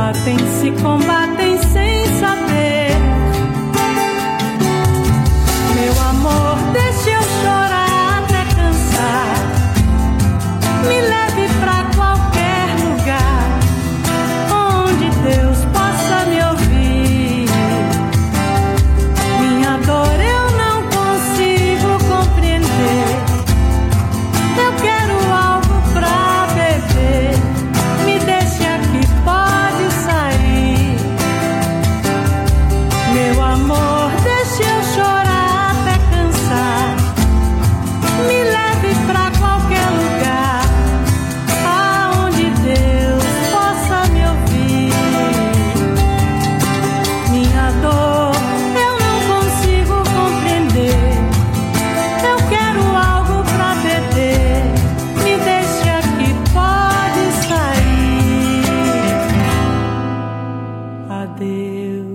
batem, se combatem sem saber. Meu amor, deixe eu chorar até cansar. Me leve pra qualquer lugar onde Deus possa me ouvir. Minha dor eu não consigo compreender. Eu quero algo pra beber. Me deixe aqui, pode sair. Meu amor, deixe eu chorar até cansar. Me leve pra qualquer lugar aonde Deus possa me ouvir. Minha dor eu não consigo compreender. Eu quero algo pra beber. Me deixe aqui, pode sair. Adeus.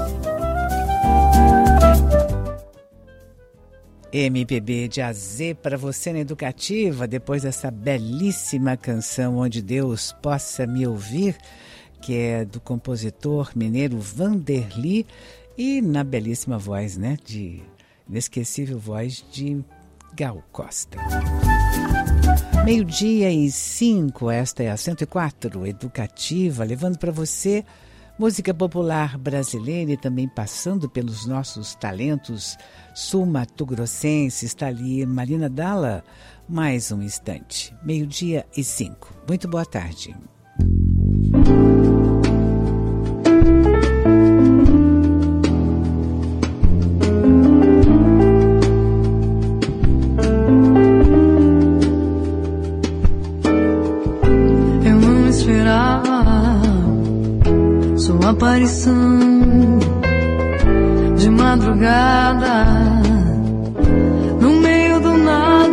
MPB de A Z para você na Educativa, depois dessa belíssima canção Onde Deus Possa Me Ouvir, que é do compositor mineiro Vanderly, e na belíssima voz, né, de inesquecível voz de Gal Costa. 12:05, esta é a 104 Educativa, levando para você música popular brasileira e também passando pelos nossos talentos sul-mato-grossenses. Está ali Marina Dalla, mais um instante. 12:05. Muito boa tarde. Eu não esperava sua aparição de madrugada, no meio do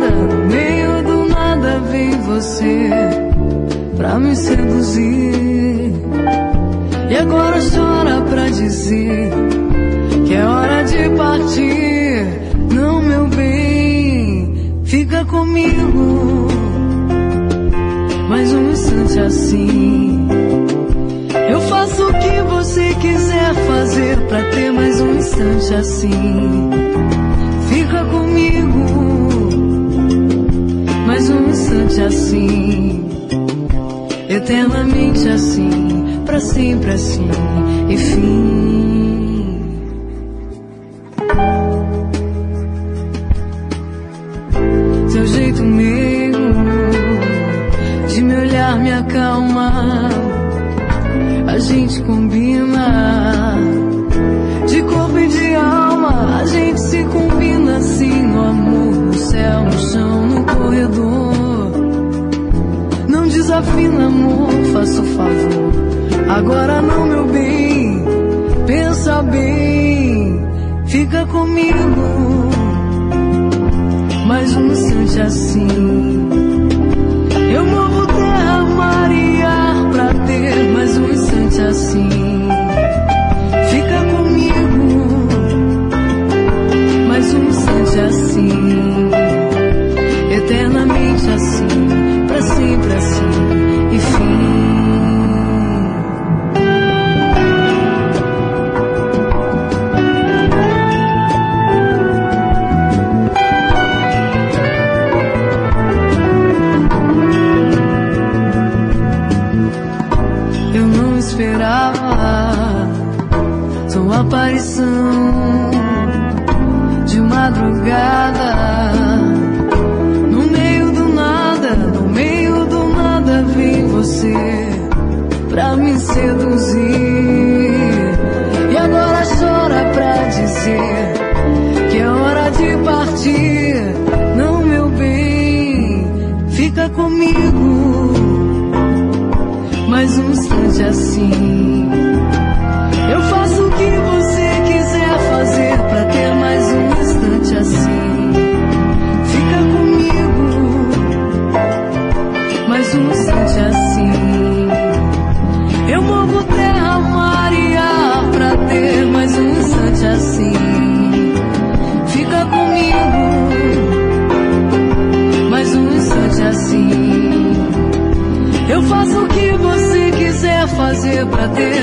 nada vem você pra me seduzir. E agora chora pra dizer que é hora de partir. Não, meu bem, fica comigo mais um instante assim. Eu faço o que você quiser fazer pra ter mais um instante assim. Fica comigo mais um instante assim. Eternamente assim, pra sempre assim, e fim. Seu jeito meio de me olhar me acalma. A gente combina de corpo e de alma. A gente se combina assim no amor, no céu, no chão, no corredor. Não desafina, amor, faça o favor. Agora não, meu bem, pensa bem. Fica comigo mais um instante assim. Eu movo terra, mar e ar pra ter mais um instante assim. Fica comigo mais um instante assim. Eternamente assim, pra sempre assim, e fim. Esperava sua aparição de madrugada, no meio do nada vem você pra me seduzir. E agora chora pra dizer que é hora de partir. Não, meu bem, fica comigo mais um instante assim. Eu faço o que você quiser fazer pra ter mais um instante assim. Fica comigo mais um instante assim. Eu movo terra, mar e ar pra ter mais um instante assim. Fica comigo mais um instante assim. Eu faço o que você quiser fazer pra ter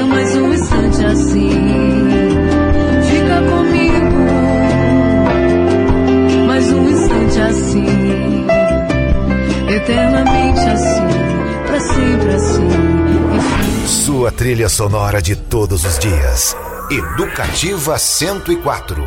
Sua trilha sonora de todos os dias. Educativa 104.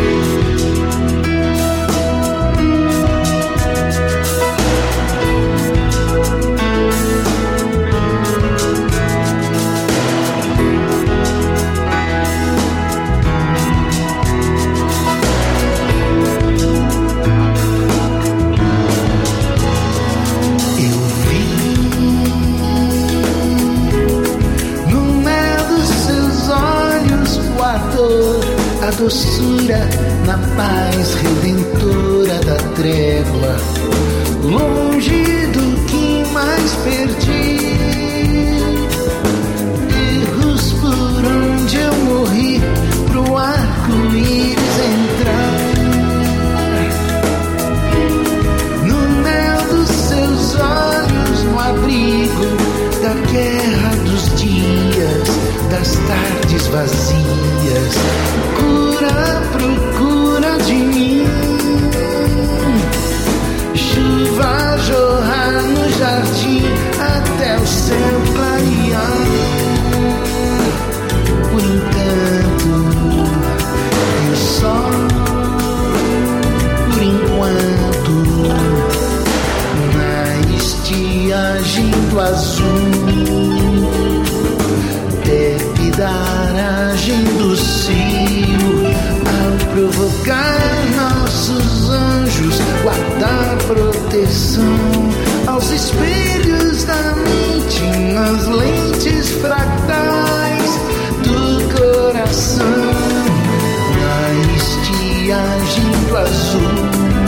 A doçura na paz redentora da trégua, longe do que mais perdi, erros por onde eu morri, pro arco-íris entrar, no mel dos seus olhos, no abrigo da guerra dos dias, das tardes vazias. Procura de mim, chuva jorrar no jardim até o céu clarear. Por enquanto, e o sol, por enquanto, na estiagem do azul, da aragem do cio, ao provocar nossos anjos, guardar proteção aos espelhos da mente, nas lentes fractais do coração, na estiagem do azul,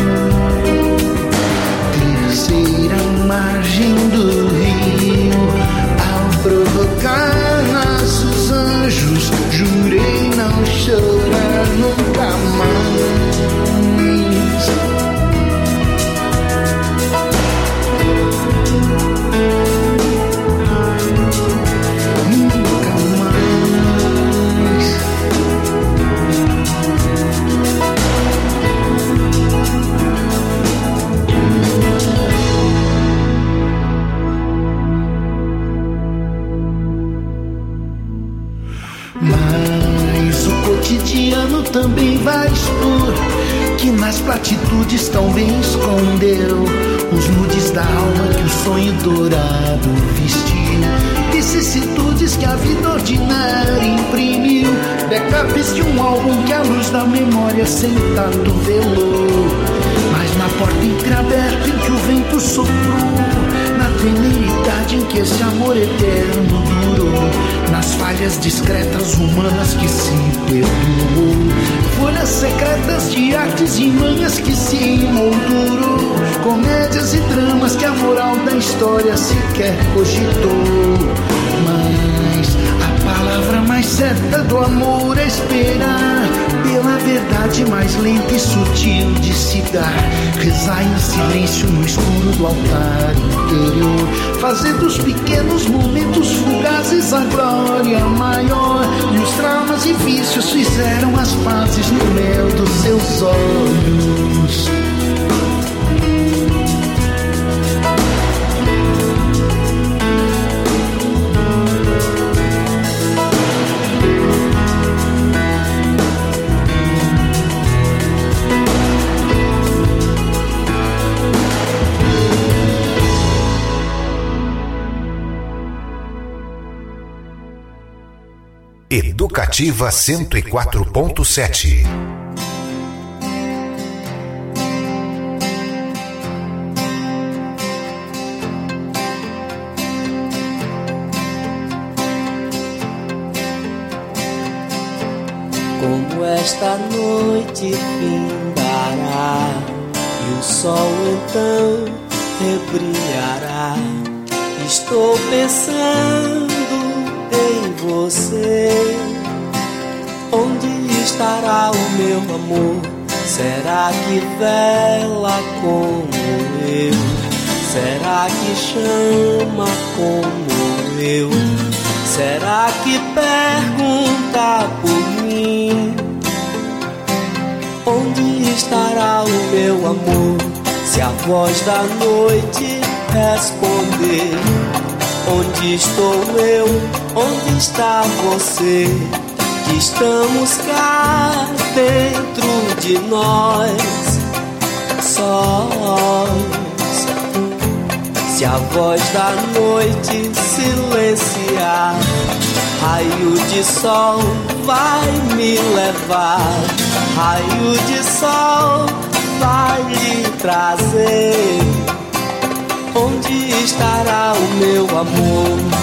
terceira margem do rio, ao provocar nossos anjos, jurei não chorar nunca mais. Nunca mais. Mas o cotidiano também vai expor que nas platitudes tão bem escondeu os nudes da alma que o sonho dourado vestiu, vicissitudes que a vida ordinária imprimiu, backups de um álbum que a luz da memória sem tato velou. Mas na porta entreaberta em que o vento soprou, na temeridade em que esse amor eterno durou, nas falhas discretas humanas que se perdoou, folhas secretas de artes e manhas que se moldurou, comédias e dramas que a moral da história sequer cogitou. Mas a palavra mais certa do amor é esperar pela verdade mais lenta e sutil de se dar, rezar em silêncio no escuro do altar interior, fazer dos pequenos momentos fugazes a glória maior, e os traumas e vícios fizeram as pazes no mel dos seus olhos. Educativa 104.7. Como esta noite findará e o sol então rebrilhará, estou pensando em você. Onde estará o meu amor? Será que vela como eu? Será que chama como eu? Será que pergunta por mim? Onde estará o meu amor? Se a voz da noite responder, Onde estou eu? Onde está você? Que estamos cá dentro de nós, sós. Se a voz da noite silenciar, raio de sol vai me levar, raio de sol vai lhe trazer. Onde estará o meu amor?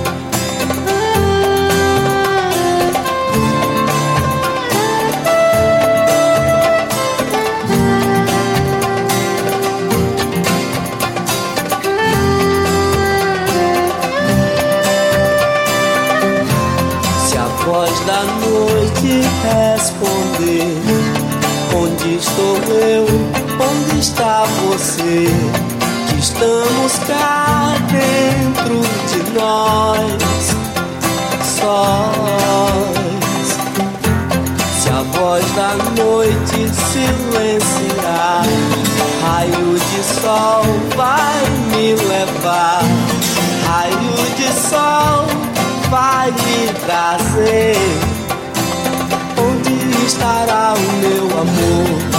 Da noite responder: onde estou eu? Onde está você? Que estamos cá dentro de nós, sós. Se a voz da noite silenciar, raio de sol vai me levar, raio de sol vai me trazer. Onde estará o meu amor?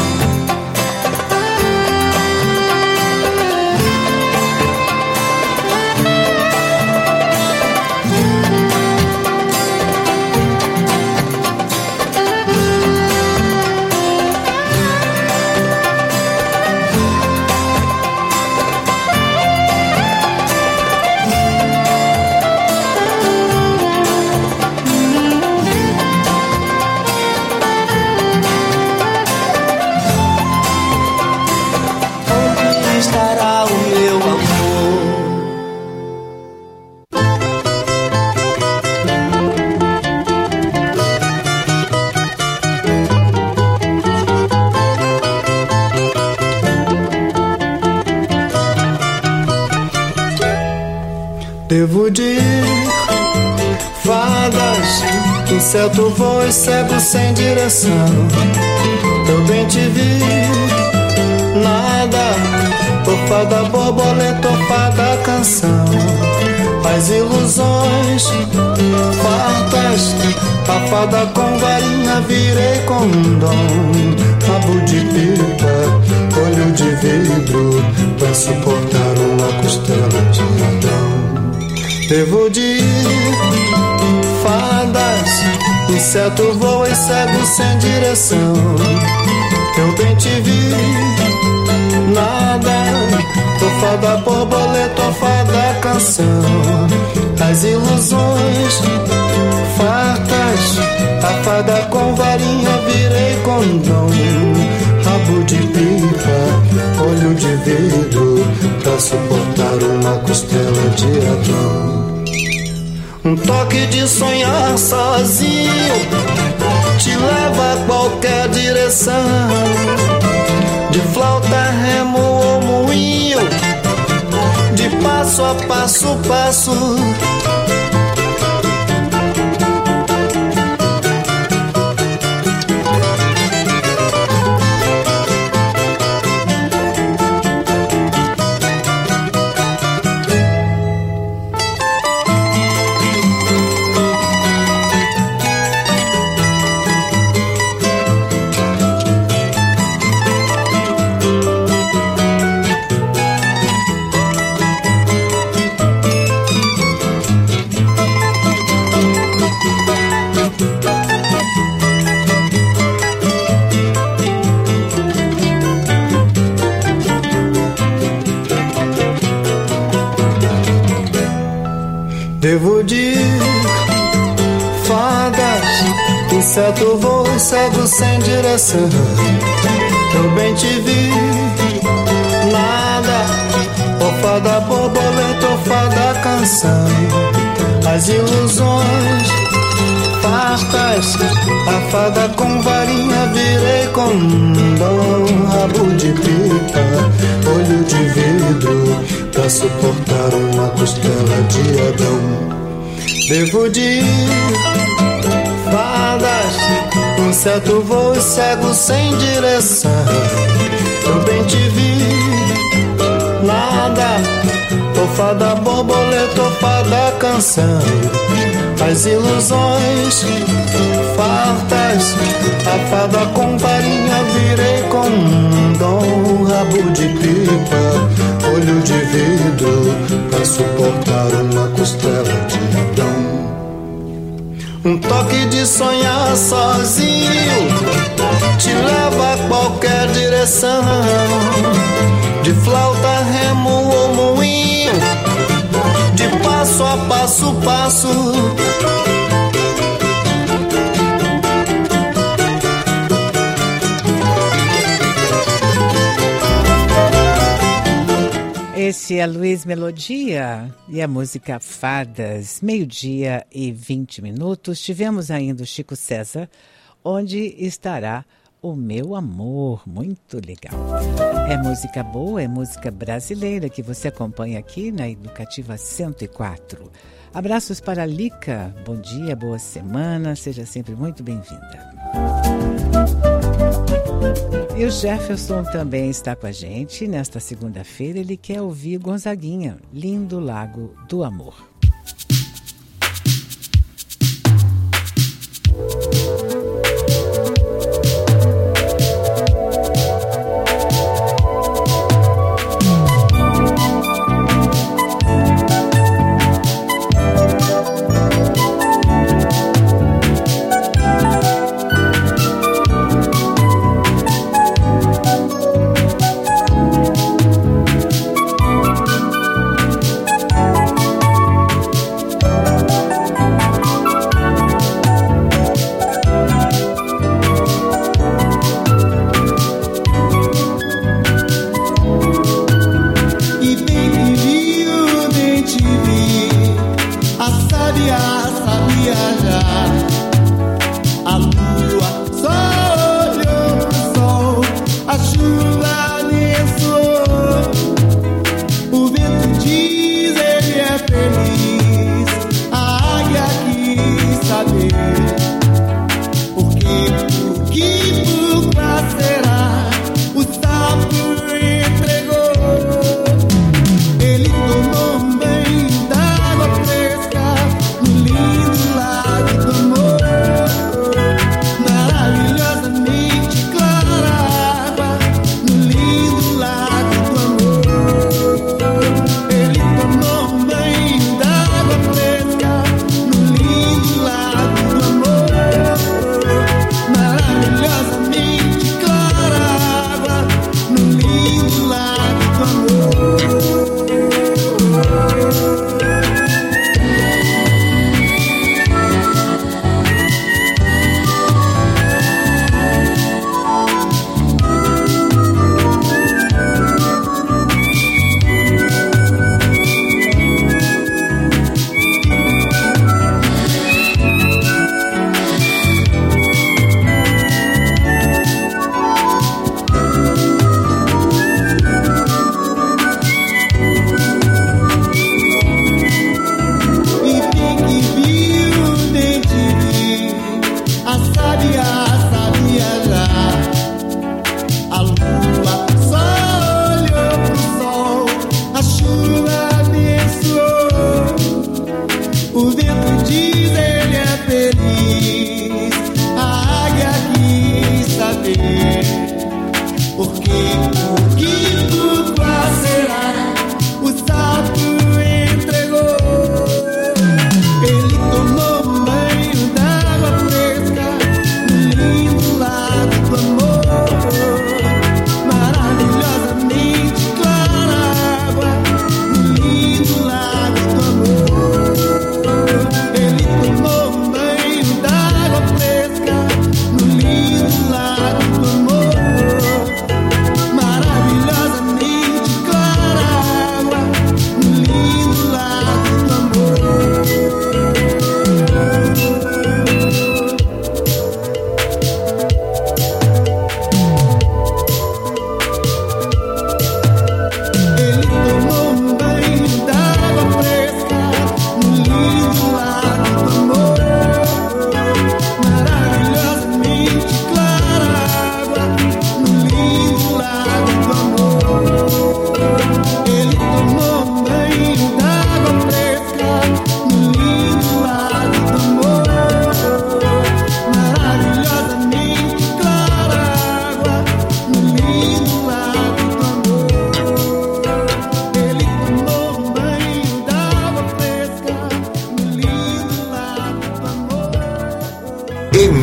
Devo de ir, fadas, inseto voa e cego sem direção. Eu bem te vi, nada, ô fada borboleta, ô fada canção. As ilusões fartas, a fada com varinha virei com dom. Rabo de pipa, olho de vidro, pra suportar uma costela de Adão. Devo de ir, fadas, inseto voa e cego sem direção. Eu bem te vi, nada, ô fada borboleta, ô fada canção. As ilusões fartas, a fada com varinha virei com dom. Rabo de pipa, olho de vidro, pra suportar uma costela de Adão. Um toque de sonhar sozinho te leva a qualquer direção. De flauta, remo ou moinho, de passo a passo, passo. Devo de ir, fadas, inseto voa e cego sem direção. Eu bem te vi, nada, ô fada borboleta, ô fada canção. As ilusões fartas, a fada com varinha virei com dom. Rabo de pipa, olho de vidro, pra suportar uma costela de Adão. Devo de ir, fadas, inseto voa e cego sem direção. Eu bem te vi, nada, ô fada borboleta, ó fada canção, as ilusões fartas, a fada com varinha virei com um dom, rabo de pipa, olho de vidro, pra suportar uma costela de Adão. Um toque de sonhar sozinho te leva a qualquer direção, de flauta, remo ou moinho, de passo a passo, passo. Esse é Luiz Melodia e a música Fadas, 12:20. Tivemos ainda o Chico César, Onde Estará o Meu Amor, muito legal. É música boa, é música brasileira que você acompanha aqui na Educativa 104. Abraços para a Lica, bom dia, boa semana, seja sempre muito bem-vinda. E o Jefferson também está com a gente nesta segunda-feira. Ele quer ouvir Gonzaguinha, Lindo Lago do Amor.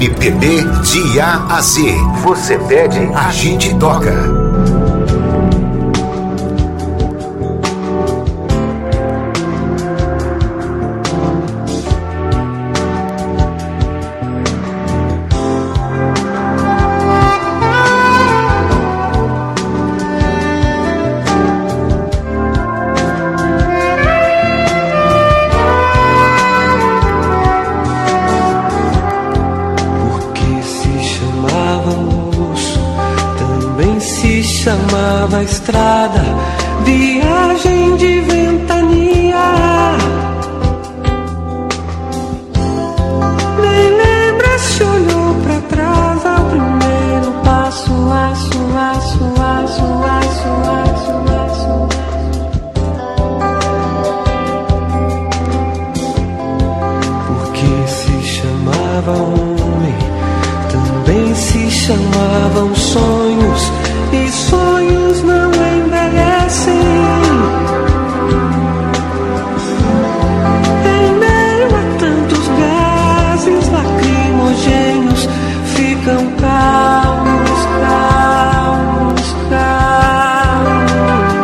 MPB de A a Z. Você pede, a gente toca. Chamava estrada, viagem de ventania. Nem lembra se olhou pra trás ao primeiro passo, aço, aço, aço, aço, aço, aço. Porque se chamava homem, também se chamavam sonhos. E sonhos não envelhecem. Em meio a tantos gases lacrimogêneos, ficam calmos, calmos, calmos.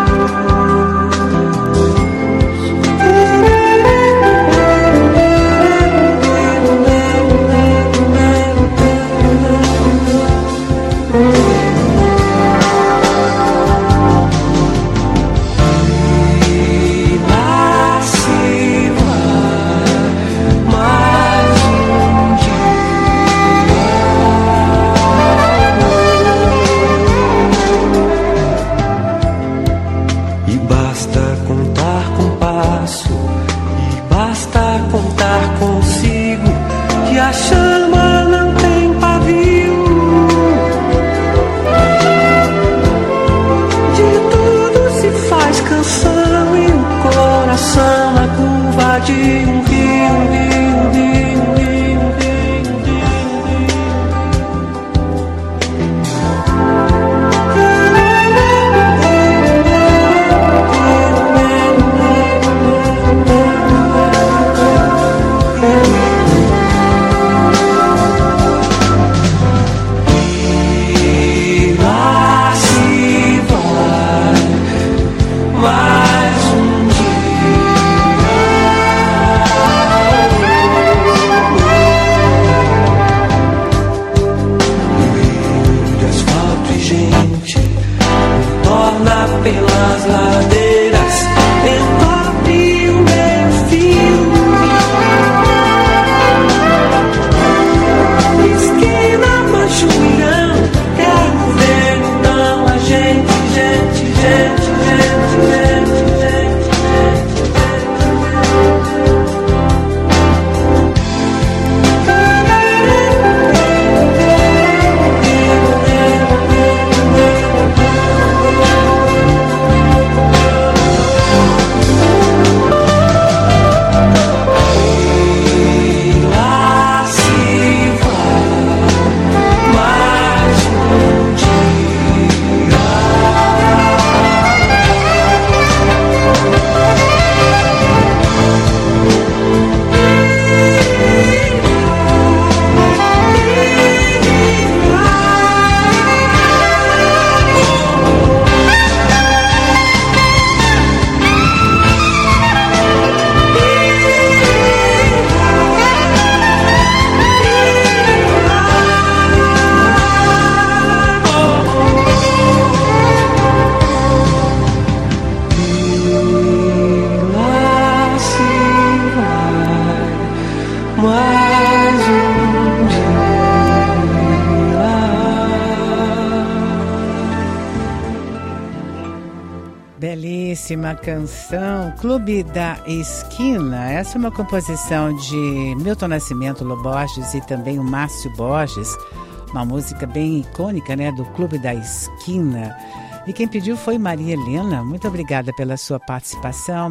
Belíssima canção, Clube da Esquina. Essa é uma composição de Milton Nascimento, Lô Borges e também o Márcio Borges. Uma música bem icônica, né, do Clube da Esquina. E quem pediu foi Maria Helena. Muito obrigada pela sua participação.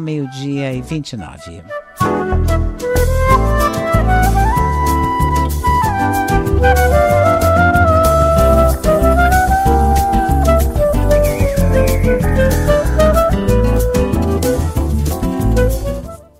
12:29.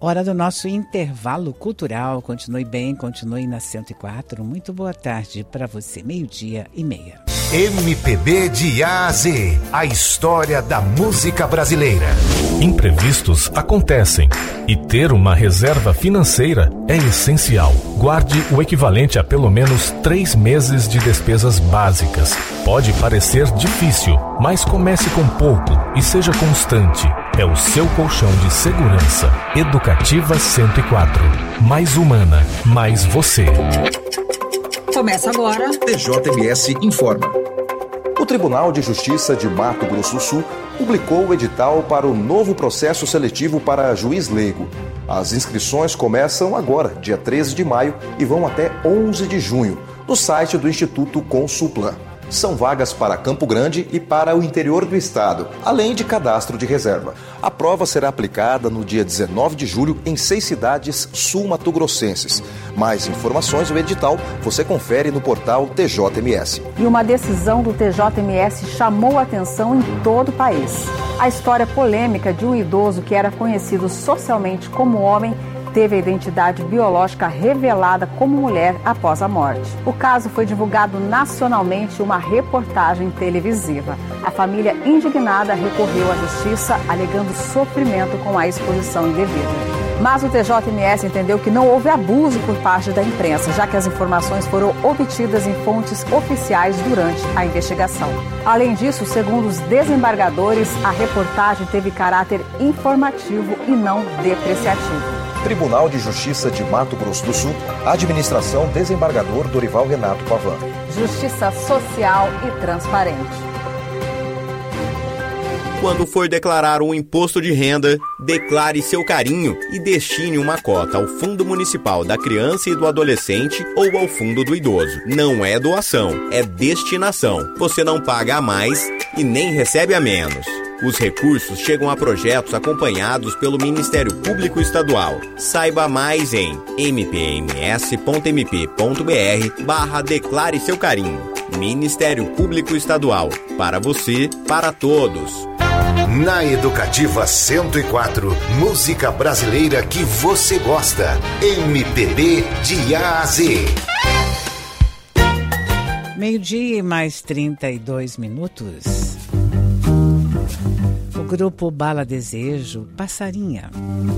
Hora do nosso intervalo cultural. Continue bem, continue na 104. Muito boa tarde para você, 12:30. MPB de A a Z, a história da música brasileira. Imprevistos acontecem e ter uma reserva financeira é essencial. Guarde o equivalente a pelo menos 3 meses de despesas básicas. Pode parecer difícil, mas comece com pouco e seja constante. É o seu colchão de segurança. Educativa 104. Mais humana, mais você. Começa agora. TJMS informa. O Tribunal de Justiça de Mato Grosso do Sul publicou o edital para o novo processo seletivo para juiz leigo. As inscrições começam agora, dia 13 de maio, e vão até 11 de junho, no site do Instituto Consulplan. São vagas para Campo Grande e para o interior do estado, além de cadastro de reserva. A prova será aplicada no dia 19 de julho em 6 cidades sul-matogrossenses. Mais informações do edital você confere no portal TJMS. E uma decisão do TJMS chamou a atenção em todo o país. A história polêmica de um idoso que era conhecido socialmente como homem teve a identidade biológica revelada como mulher após a morte. O caso foi divulgado nacionalmente em uma reportagem televisiva. A família indignada recorreu à justiça, alegando sofrimento com a exposição indevida. Mas o TJMS entendeu que não houve abuso por parte da imprensa, já que as informações foram obtidas em fontes oficiais durante a investigação. Além disso, segundo os desembargadores, a reportagem teve caráter informativo e não depreciativo. Tribunal de Justiça de Mato Grosso do Sul, Administração Desembargador Dorival Renato Pavan. Justiça social e transparente. Quando for declarar um imposto de renda, declare seu carinho e destine uma cota ao Fundo Municipal da Criança e do Adolescente ou ao Fundo do Idoso. Não é doação, é destinação. Você não paga a mais e nem recebe a menos. Os recursos chegam a projetos acompanhados pelo Ministério Público Estadual. Saiba mais em mpms.mp.br/declare seu carinho. Ministério Público Estadual. Para você, para todos. Na Educativa 104, música brasileira que você gosta. MPB de A a Z. 12:32. O grupo Bala Desejo, Passarinha.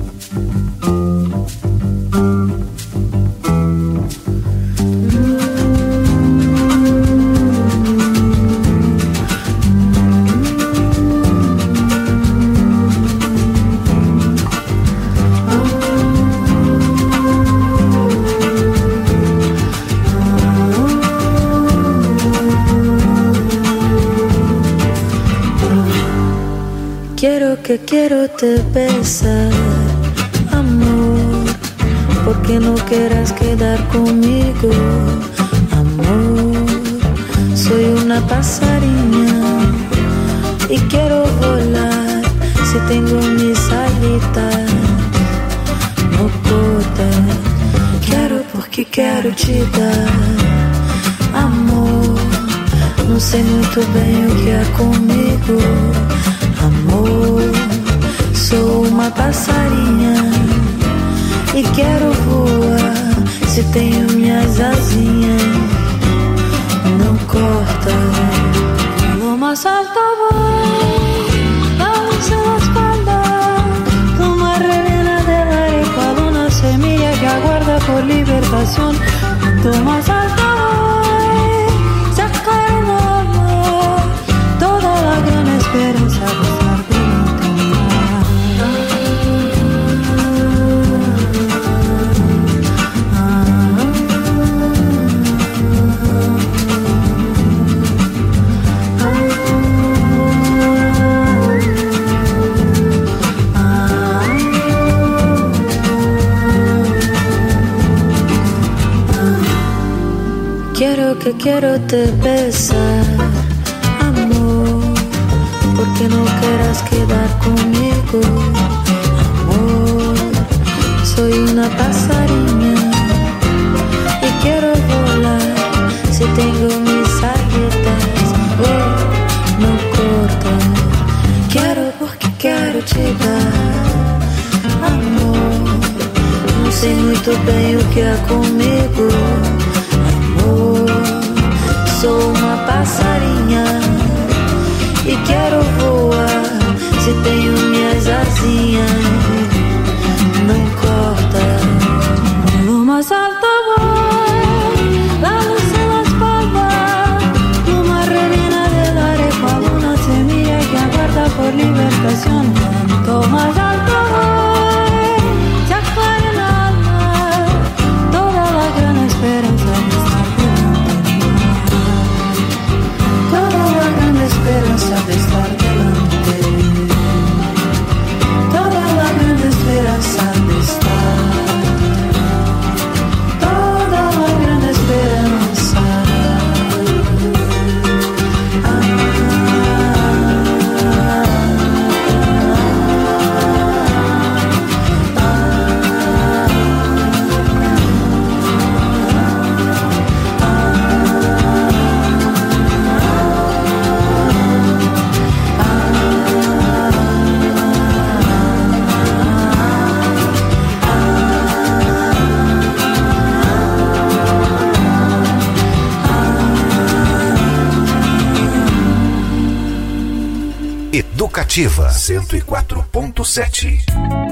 Quiero te besar, amor, porque no quieras quedar conmigo, amor. Soy una pasarina y quiero volar, si tengo mis alitas, no corta. Quiero porque quero te dar, amor. Não sei muito bem o que é comigo, amor. Sou uma passarinha e quero voar, se tenho minhas asinhas, não corta. Lo más alto voy, la luz en la espalda, toma relena de la arepa, una semilla que aguarda por libertación. Cuanto más alto voy, sacar un amor, toda la gran esperanza de estar pronto. Quiero te besar, amor, porque no quieras quedar conmigo, amor. Soy una pasarina y quiero volar, si tengo mis aletas, oh, no corta. Quiero porque quiero te dar, amor. não sei muito bem o que é comigo. Amor, sou uma passarinha e quero voar. Se tenho minhas asinhas, não corta. Lo más alto voy, la luz en la espalda, pluma reina del arepa, una semilla que aguarda por libertación. Cuanto más alto voy, se aclara el alma, toda la gran esperanza de estar delante del mar, toda la gran esperanza de estar delante, toda la gran esperanza de estar, toda la gran esperanza. Educativa 104.7.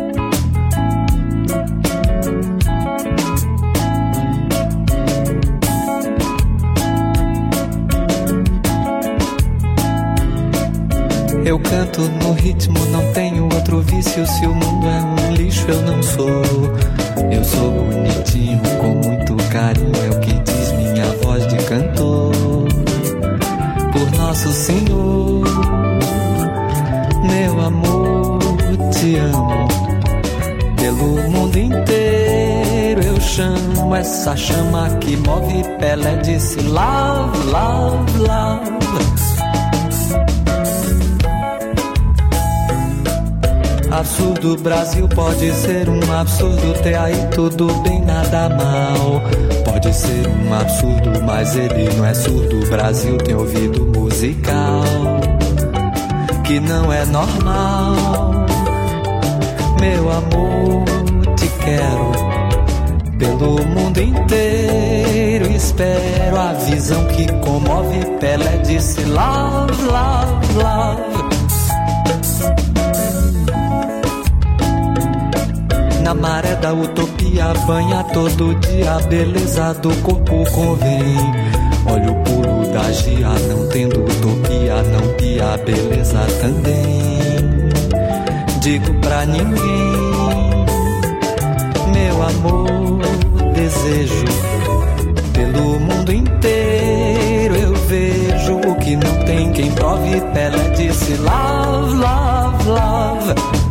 Eu canto no ritmo, não tenho outro vício. Se o mundo é um lixo, eu não sou. Eu sou bonitinho, com muito carinho, é o que diz minha voz de cantor. Por Nosso Senhor, meu amor, te amo. Pelo mundo inteiro eu chamo essa chama que move Pelé, disse love, love, love. Absurdo, Brasil pode ser um absurdo, ter aí tudo bem, nada mal. Pode ser um absurdo, mas ele não é surdo. O Brasil tem ouvido musical que não é normal. Meu amor, te quero pelo mundo inteiro. Espero a visão que comove Pelé, disse love, love, love. Na maré da utopia banha todo dia, a beleza do corpo convém. Olha o pulo da gia, não tendo utopia, não pia, a beleza também. Digo pra ninguém, meu amor, desejo pelo mundo inteiro. Eu vejo o que não tem quem prove. Pelé disse love, love, love.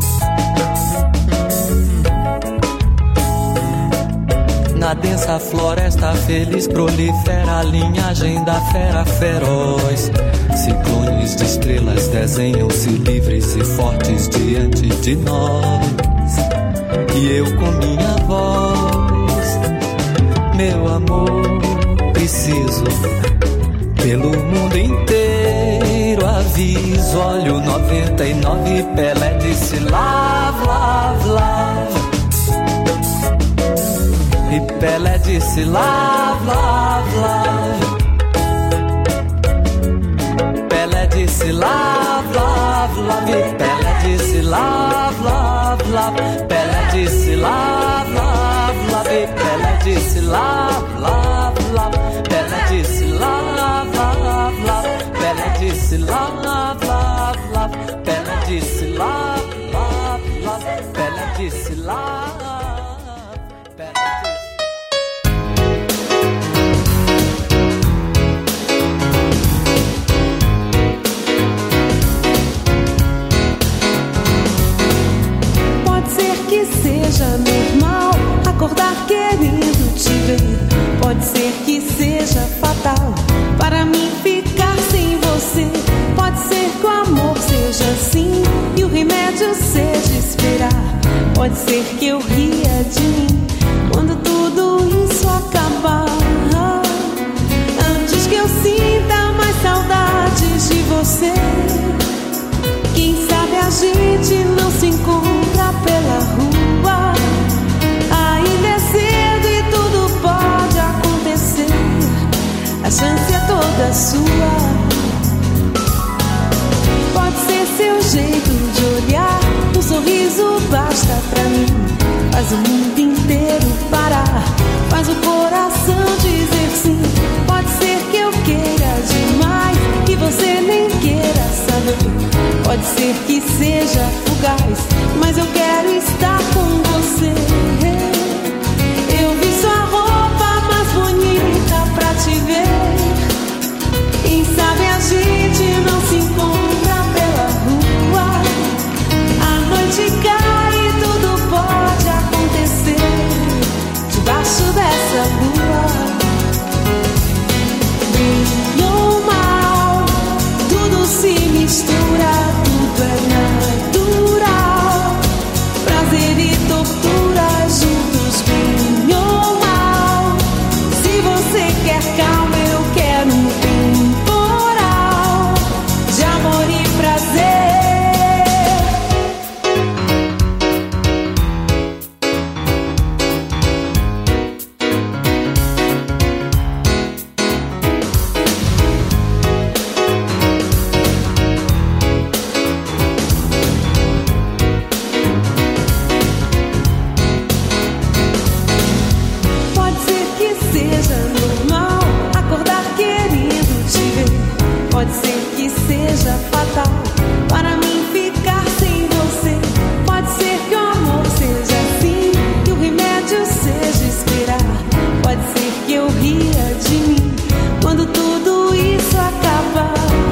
Na densa floresta feliz prolifera a linhagem da fera feroz. Ciclones de estrelas desenham-se livres e fortes diante de nós. E eu com minha voz, meu amor, preciso pelo mundo inteiro aviso. Olho 99, Pelé disse love, love, love. E Pelé disse love, love, love. Pelé disse love, love, love. E Pelé disse love, love, love. Pelé disse love, love, love. E Pelé disse love, love, love. Pelé disse love, love, love. Pelé disse love, love, love. Pelé disse love, love, love. Pelé disse love. Seja normal acordar querendo te ver. Pode ser que seja fatal para mim ficar sem você. Pode ser que o amor seja assim e o remédio seja esperar. Pode ser que eu ria de mim quando tudo isso acabar. Antes que eu sinta mais saudades de você. Quem sabe a gente não se encontra pela rua. Ainda basta pra mim. Faz o mundo inteiro parar, faz o coração dizer sim. Pode ser que eu queira demais e você nem queira saber. Pode ser que seja fugaz, mas eu quero estar com você. Eu vi sua roupa mais bonita pra te ver. Quem sabe a gente não se encontra pela rua. A noite cai e tudo pode acontecer debaixo dessa lua. Bem ou mal, tudo se mistura, tudo é natural. Prazer e tortura juntos, bem ou mal. Se você quer calma, eu quero um temporal de amor e prazer. Pode ser que seja normal acordar querendo te ver. Pode ser que seja fatal para mim ficar sem você. Pode ser que o amor seja assim, que o remédio seja esperar. Pode ser que eu ria de mim quando tudo isso acabar.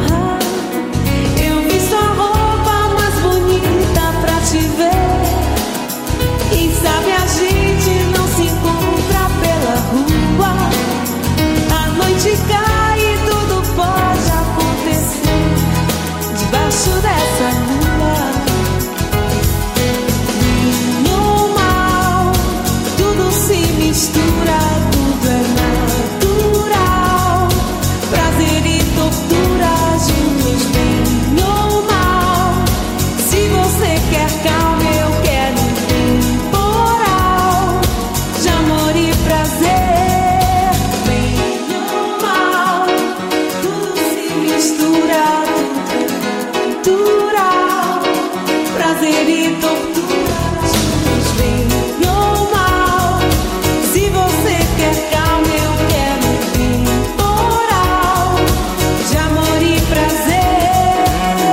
Eu vi sua roupa mais bonita pra te ver. Quem sabe a gente não se encontra pela rua. A noite cai e tudo pode acontecer debaixo dessa lua. Bem ou mal, tudo se mistura, tudo é natural. Prazer e tortura juntos, bem ou mal. Se você quer calma, eu quero um temporal de amor e prazer. Bem ou mal, tudo se mistura, tudo é natural. Prazer e tortura juntos, bem ou mal. Se você quer calma, eu quero um temporal de amor e prazer.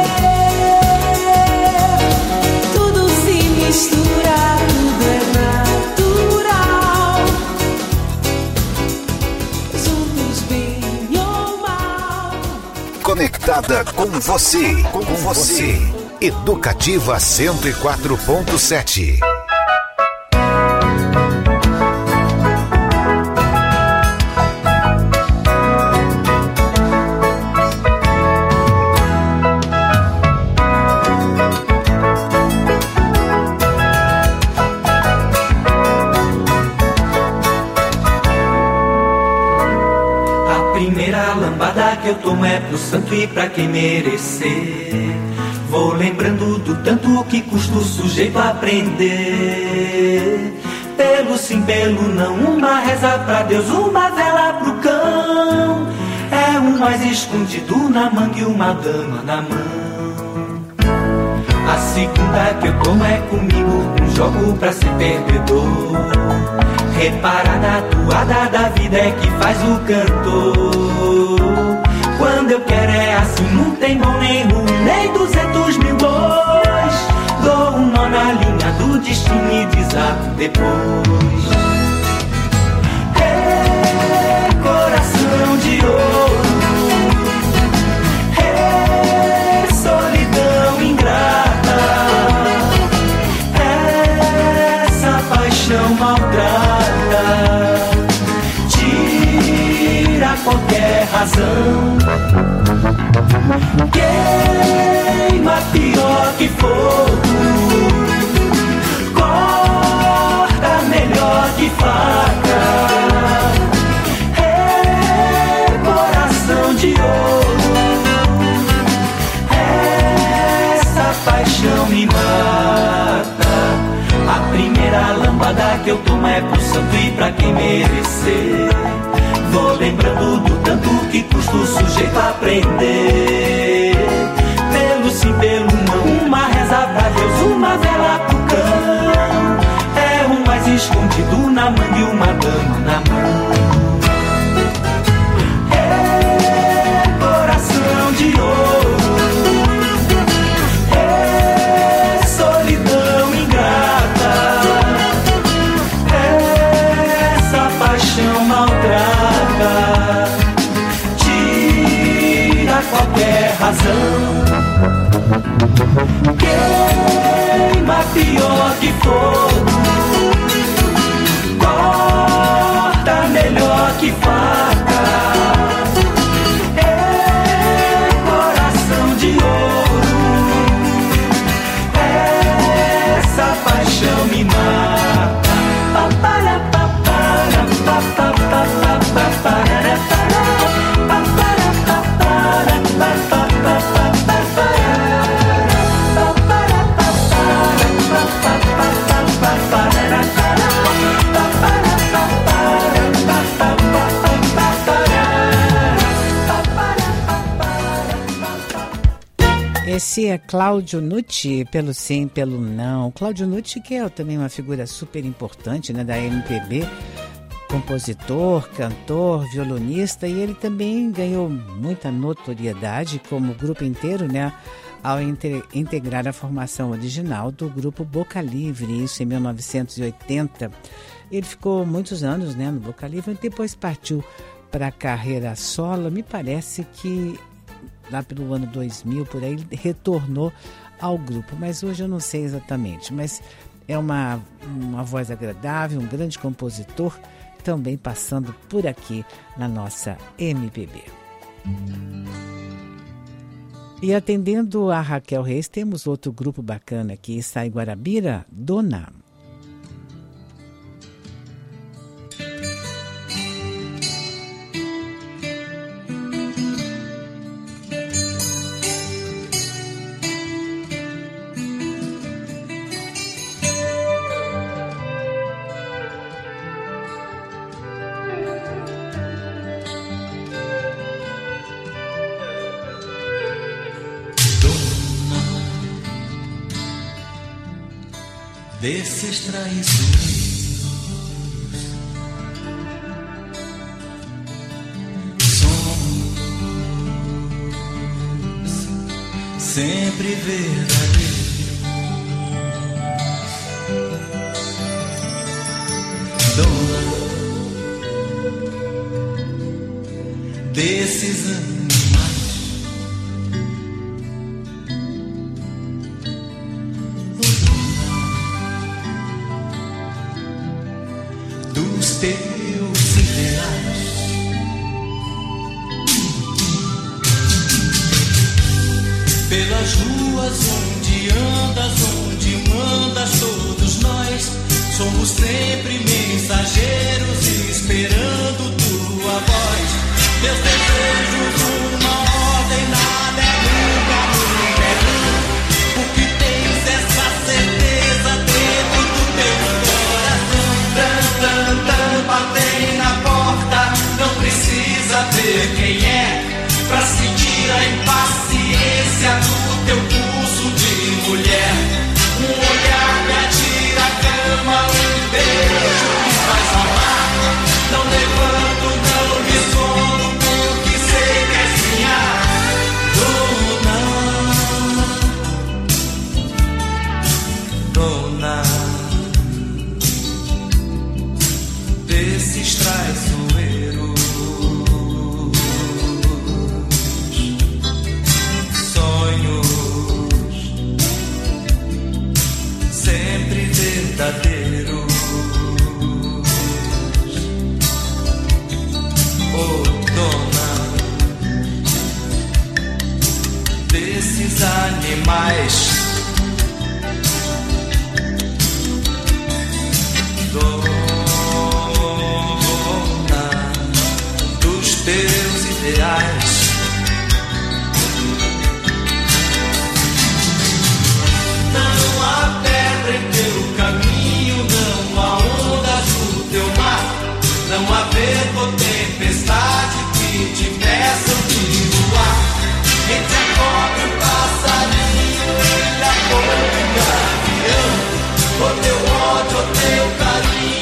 Tudo se mistura, tudo é natural. Juntos, bem ou mal. Conectada com você. Com você. Educativa 104.7. A primeira lambada que eu tomo é pro santo e pra quem merecer. Vou lembrando do tanto que custa o sujeito aprender. Pelo sim, pelo não, uma reza pra Deus, uma vela pro cão. É um mais escondido na manga e uma dama na mão. A segunda que eu tomo é comigo, um jogo pra ser perdedor. Repara na toada da vida é que faz o cantor. Quando eu quero é assim, não tem bom nem ruim, nem 200 mil bois. Dou um nó na linha do destino e desato depois. É coração de ouro, é solidão ingrata, essa paixão maltrata, tira qualquer razão. Queima pior que fogo, corta melhor que faca. É coração de ouro, essa paixão me mata. A primeira lambada que eu tomo é pro santo e pra quem merecer. Vou lembrando do tanto que custa o sujeito aprender. Pelo sim, pelo não, uma reza pra Deus, uma vela pro cão. escondido na manga e uma dama na mão. É coração de ouro, é solidão ingrata, essa paixão maltrata, tira qualquer razão. Queima pior que fogo, corta melhor que faca. É coração de ouro, essa paixão me mata. Papara, papara, papara, papara, papara, papara, papara, papara. Esse é Cláudio Nucci, pelo sim, pelo não. Cláudio Nucci, que é também uma figura super importante, né, da MPB, compositor, cantor, violonista, e ele também ganhou muita notoriedade como grupo inteiro, né, ao integrar a formação original do grupo Boca Livre, isso em 1980. Ele ficou muitos anos, né, no Boca Livre, e depois partiu para a carreira solo. Me parece que lá pelo ano 2000, por aí, retornou ao grupo, mas hoje eu não sei exatamente, mas é uma voz agradável, um grande compositor, também passando por aqui na nossa MPB. E atendendo a Raquel Reis, temos outro grupo bacana aqui, Sai Guarabira, Dona. Desses traiçoeiros, somos sempre verdadeiros, dona desses animais, dos teus ideais, pelas ruas onde andas, onde mandas, todos nós somos sempre mensageiros esperando tua voz. Meus desejos, uma ordem, nada é nunca, nunca é não, porque tens essa certeza dentro do teu coração. Batem na porta, não precisa ver quem é, pra sentir a impaciência do teu pulso de mulher. Um olhar me atira a cama, um beijo me faz amar. Não levanto, não me escondo, porque sei que és minha dona, dona desses traiçoeiros, sonhos sempre verdadeiros. Oh, dona desses animais, dona dos teus ideais, não há pedra em teu caminho, não há ondas no teu mar, não há vento ou tempestade que te impeçam de voar. Entre a cobra e o passarinho, ele a cor do gavião, o teu ódio, o teu carinho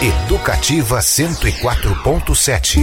Educativa 104.7.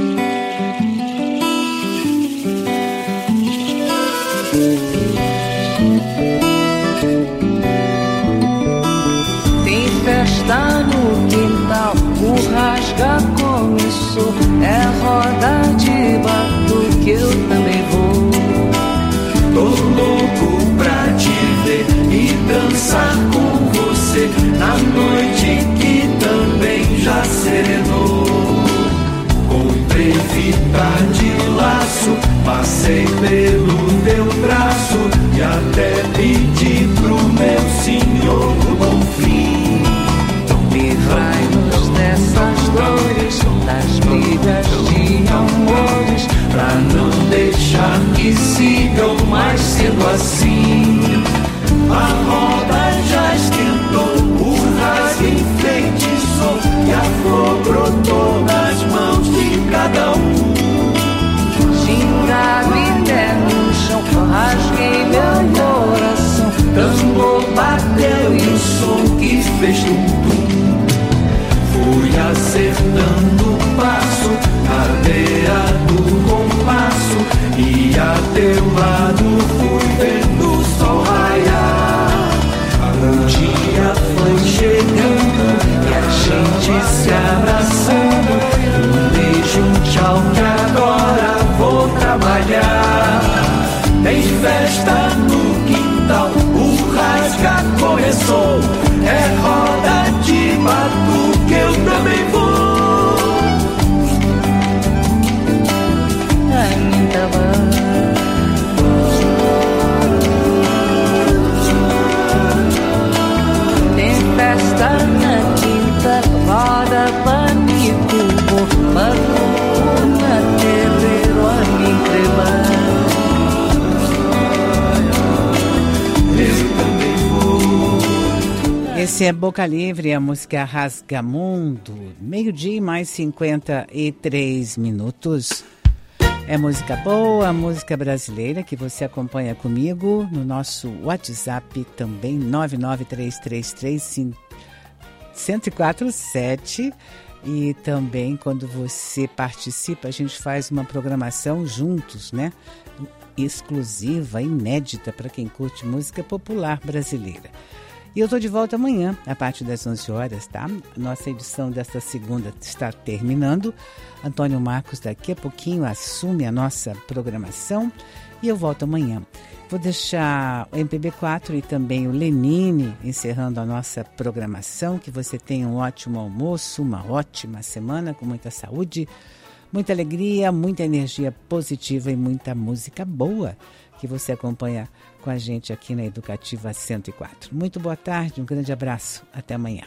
Tem festa no quintal, o rasga começou. É roda de batuque, eu também vou. Tô louco pra te ver e dançar com você na noite que também já serenou. Comprei fita de laço, passei pelo teu braço e até pedi pro meu senhor o bom fim. Livrai-nos dessas dores, das brigas de amores, pra não deixar que sigam mais cedo assim. A roda já esquentou, o rasgo enfeitiçou e a flor brotou nas mãos de cada um. Gingado e pé no chão, rasguei meu coração. Tambor bateu e o som que fez tum-tum. Fui acertando o passo, cadeia do compasso, e a teu lado fui vendo o sol raiar. O dia foi chegando e a gente se abraçando. Um beijo, um tchau, que agora vou trabalhar. Tem festa no quintal, o rasga começou. É roda de batuque, eu também vou. Ainda vai. Tem festa na quinta, roda panico, na terreiro a me entregar. Esse é Boca Livre, a música Rasgamundo, 12:53. É música boa, música brasileira que você acompanha comigo no nosso WhatsApp também, 993331047. E também quando você participa, a gente faz uma programação juntos, né? Exclusiva, inédita para quem curte música popular brasileira. E eu estou de volta amanhã, a partir das 11 horas, tá? Nossa edição desta segunda está terminando. Antônio Marcos daqui a pouquinho assume a nossa programação e eu volto amanhã. Vou deixar o MPB4 e também o Lenine encerrando a nossa programação. Que você tenha um ótimo almoço, uma ótima semana com muita saúde, muita alegria, muita energia positiva e muita música boa que você acompanha com a gente aqui na Educativa 104. Muito boa tarde, um grande abraço, até amanhã.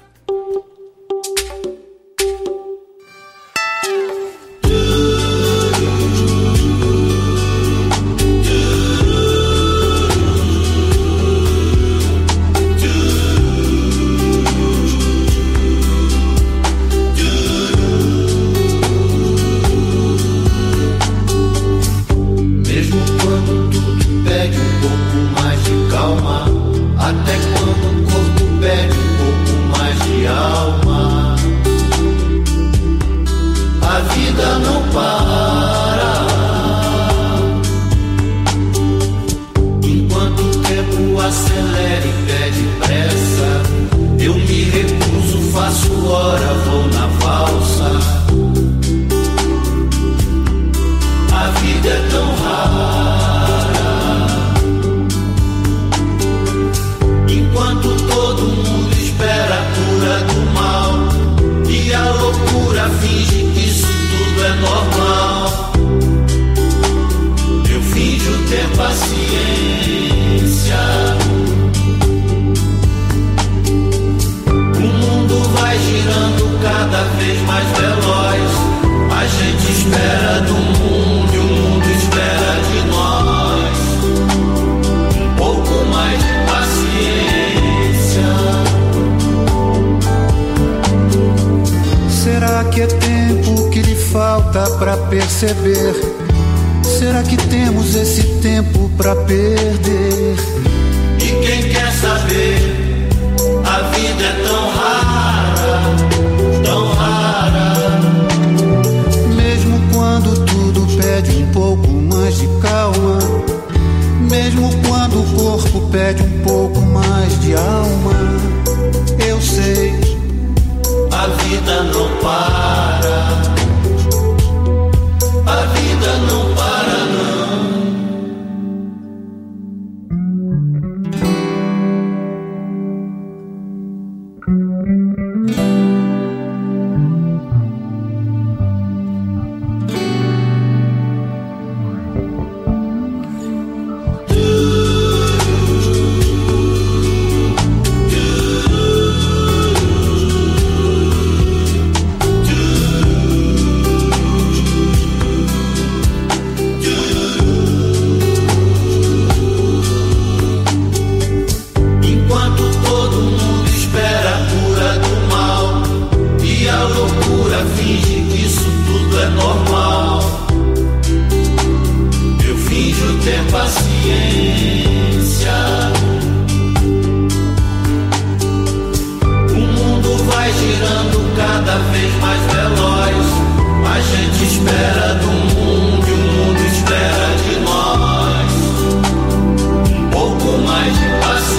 Até quando o corpo perde um pouco mais de alma. A vida não para. Enquanto o tempo acelera e pede pressa, eu me recuso, faço hora, vou na valsa. A vida é tão rara. Enquanto todo mundo espera a cura do mal e a loucura finge que isso tudo é normal, eu finjo ter paciência. O mundo vai girando cada vez mais veloz. A gente espera do mundo e o mundo espera de nós. Um pouco mais de paciência. Será que é tempo que lhe falta pra perceber? Será que temos esse tempo pra perder? E quem quer saber, a vida é tão rara, tão A gente espera do mundo e o mundo espera de nós um pouco mais de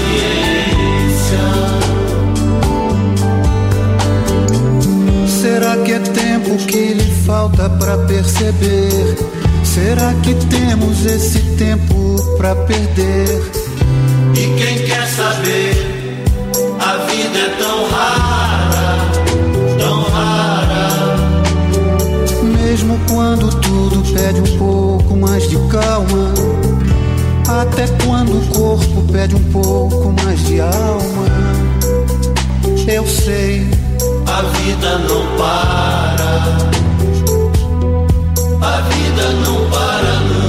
paciência. Será que é tempo que lhe falta pra perceber? Será que temos esse tempo pra perder? E quem quer saber, a vida é tão rara, tão rara. Mesmo quando tudo pede um pouco mais de calma, até quando o corpo pede um pouco mais de alma, eu sei, a vida não para, a vida não para não.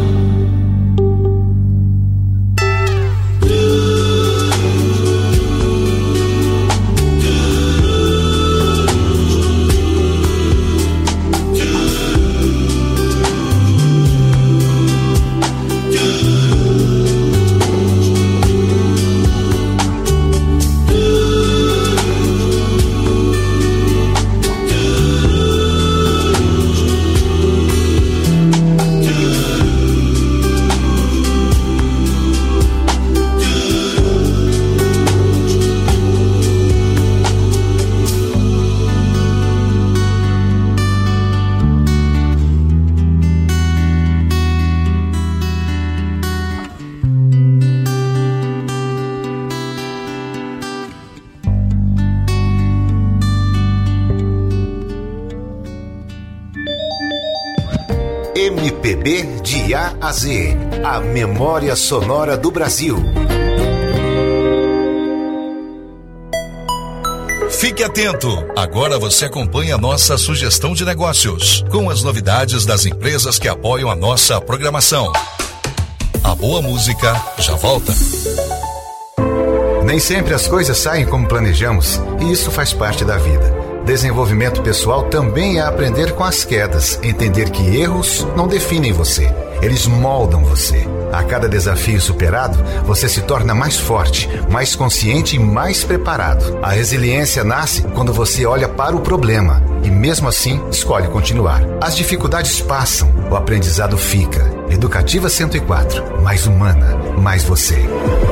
MPB de A a Z, a memória sonora do Brasil. Fique atento, agora você acompanha a nossa sugestão de negócios, com as novidades das empresas que apoiam a nossa programação. A boa música já volta. Nem sempre as coisas saem como planejamos, e isso faz parte da vida. Desenvolvimento pessoal também é aprender com as quedas, entender que erros não definem você, eles moldam você. A cada desafio superado, você se torna mais forte, mais consciente e mais preparado. A resiliência nasce quando você olha para o problema e, mesmo assim, escolhe continuar. As dificuldades passam, o aprendizado fica. Educativa 104, mais humana, mais você.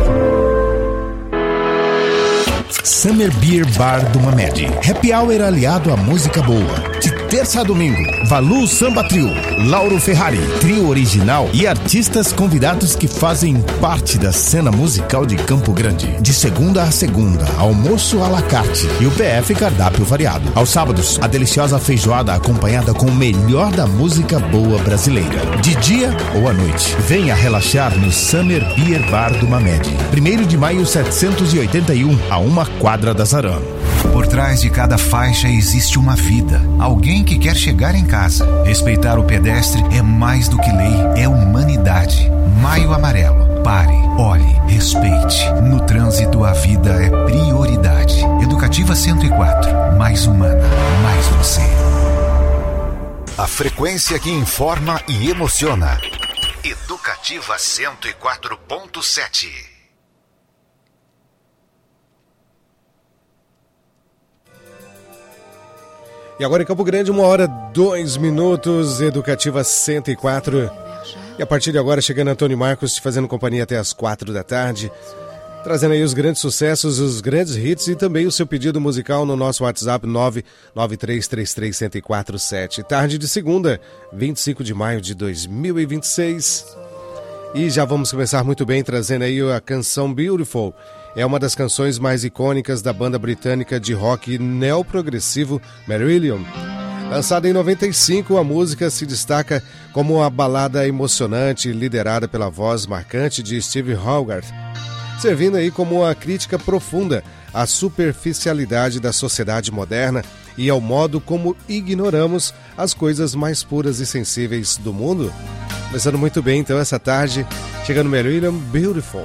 Summer Beer Bar do Mamed. Happy Hour aliado à música boa. De terça a domingo, Valu Samba Trio, Lauro Ferrari, trio original e artistas convidados que fazem parte da cena musical de Campo Grande. De segunda a segunda, almoço à la carte e o PF cardápio variado. Aos sábados, a deliciosa feijoada acompanhada com o melhor da música boa brasileira. De dia ou à noite, venha relaxar no Summer Beer Bar do Mamed. 1º de maio 781, a uma quadra da Zaran. Por trás de cada faixa existe uma vida, alguém que quer chegar em casa. Respeitar o pedestre é mais do que lei, é humanidade. Maio Amarelo. Pare, olhe, respeite. No trânsito, a vida é prioridade. Educativa 104. Mais humana, mais você. A frequência que informa e emociona. Educativa 104.7. E agora em Campo Grande, 1h02, Educativa 104. E a partir de agora, chegando Antônio Marcos, te fazendo companhia até as 4 da tarde. Trazendo aí os grandes sucessos, os grandes hits e também o seu pedido musical no nosso WhatsApp 993331047. Tarde de segunda, 25 de maio de 2026. E já vamos começar muito bem trazendo aí a canção Beautiful. É uma das canções mais icônicas da banda britânica de rock neoprogressivo Marillion. Lançada em 95, a música se destaca como uma balada emocionante liderada pela voz marcante de Steve Hogarth, servindo aí como uma crítica profunda à superficialidade da sociedade moderna e ao modo como ignoramos as coisas mais puras e sensíveis do mundo. Começando muito bem então essa tarde, chegando Marillion, Beautiful.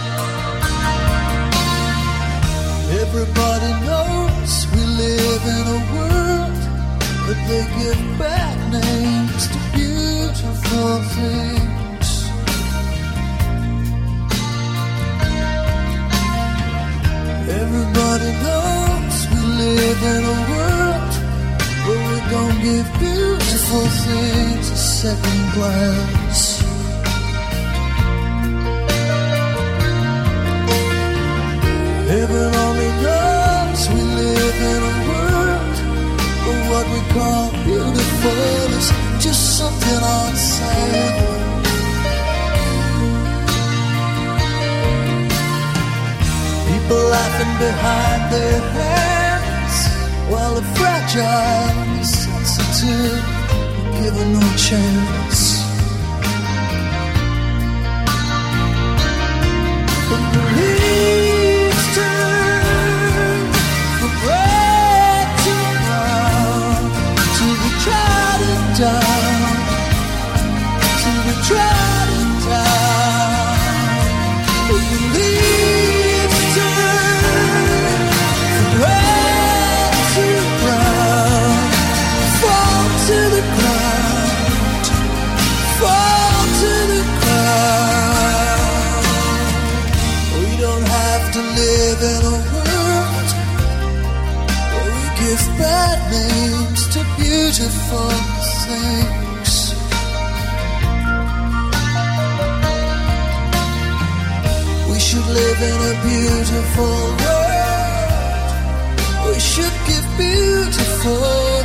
Everybody knows we live in a world that they give bad names to beautiful things. Everybody knows we live in a world where we don't give beauty beautiful things a second glance. Heaven only knows we live in a world where what we call beautiful is just something outside. People laughing behind their hands while the fragile and the sensitive are given no chance. But the leaves turn from red to brown till we trodden down, till we trodden down. But the leaves turn from red to brown, fall to the ground, fall to the ground. We don't have to live in a world where we give bad names to beautiful things. We should live in a beautiful world. We should give beautiful